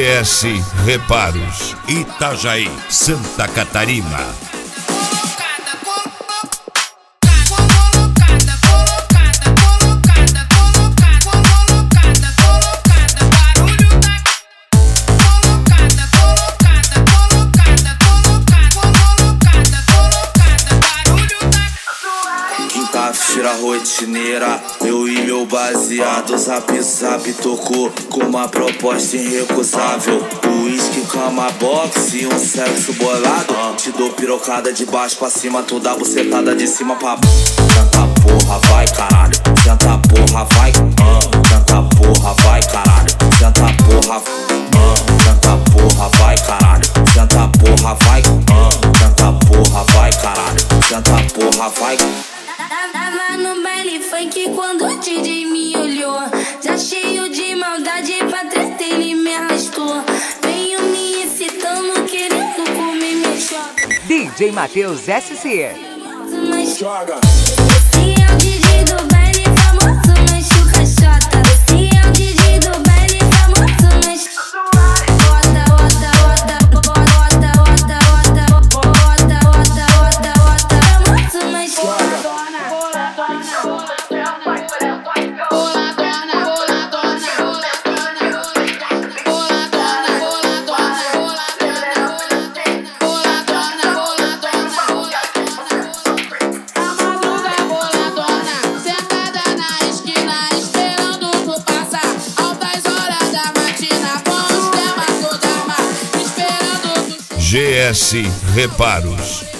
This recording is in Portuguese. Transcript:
GS Reparos, Itajaí, Santa Catarina. Tira rotineira, eu e meu baseado. Zap zap tocou com uma proposta irrecusável. Whisky, cama, boxe e um sexo bolado. Te dou pirocada de baixo pra cima, tu dá bucetada de cima pra baixo. Senta porra, vai caralho. Senta porra, vai. Senta porra, vai caralho. Senta porra. Senta porra, vai caralho. Senta porra, vai. Senta porra, vai caralho. Senta porra, vai. Tava no baile funk quando o DJ me olhou. Já cheio de maldade pra treta ele me arrastou. Venho me excitando, querendo comer minha chota. DJ Matheus SC. Joga. Esse é o DJ do baile famoso, mas chuca chota. Esse é o DJ do baile famoso, mas bota, bota, bota, bota, bota, bota, bota, bota, bota, famoso, mas GS Reparos,